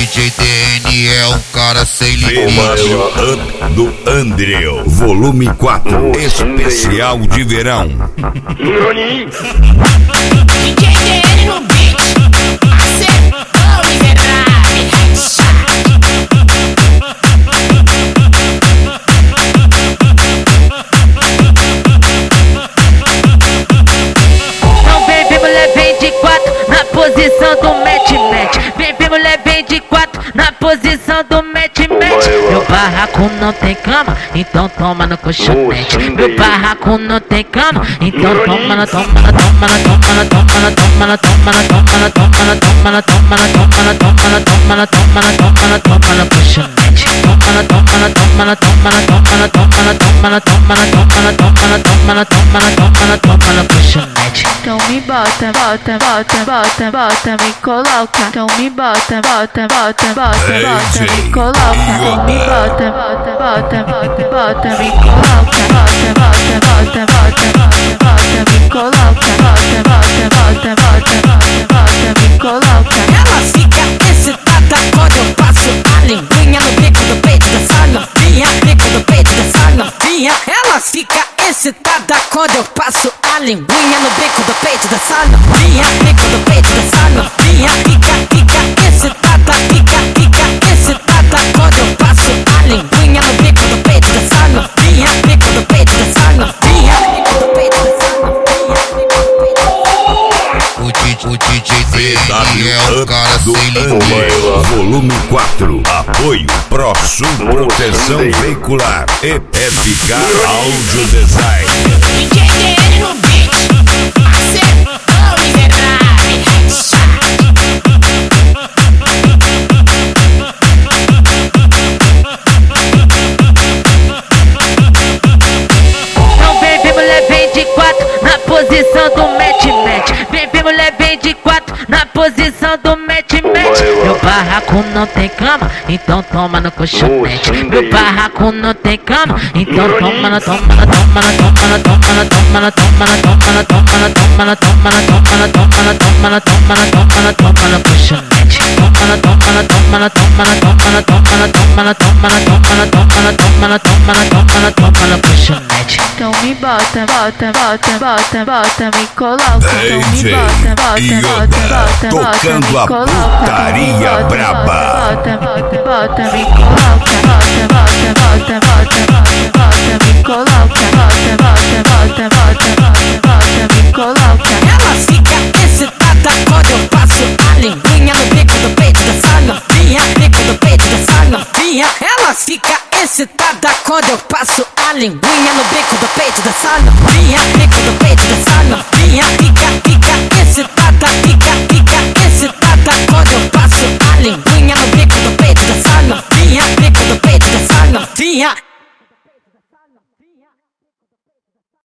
DJ DN é um cara sem limite. Up do Andreu, volume 4, especial de verão. DJ DN no beat, acertou miserável, headshot. Não vem, mulher, vem de 4 na posição do match. Vem, mulher, vem de 4 na posição do match. Meu barraco não tem cama, então toma no colchonete. Meu barraco não tem cama, então toma no colchonete. Então me bota, me coloca. Então me bota, me coloca. Então me coloca, me coloca. Me coloca, me coloca. Ela fica excitada quando eu passo a linguinha no bico do peito dessa novinha, bico do peito dessa novinha. Ela fica excitada quando eu passo a linguinha no bico do peito dessa novinha, bico do peito dessa novinha. Fica excitada, fica excitada quando eu passo a linguinha no bico do peito dessa novinha, bico do peito dessa novinha, bico do peito dessa novinha. O DJ DN é um cara do sem limite. Andreu, volume 4, apoio ProSul Proteção Veicular e FK Audio Design. DJ DN no beat, acertou miserável, headshot. Não vem, mulher, vem de 4 na posição do match. Vem, mulher, vem de 4 na posição do match. Meu barraco não tem cama, então toma no colchonete. Meu barraco não tem cama, então toma no colchonete. Então me bota, me coloca. Então me DJ bota, tocando a putaria braba. Bota, me coloca. Me coloca. Me coloca. Ela fica excitada quando eu passo a linguinha no bico do peito dessa novinha, bico do peito dessa novinha. Ela fica excitada quando eu passo a linguinha no bico do peito dessa novinha, bico do peito dessa novinha. Fica excitada, fica excitada quando eu passo a linguinha no bico do peito dessa novinha, bico do peito dessa novinha.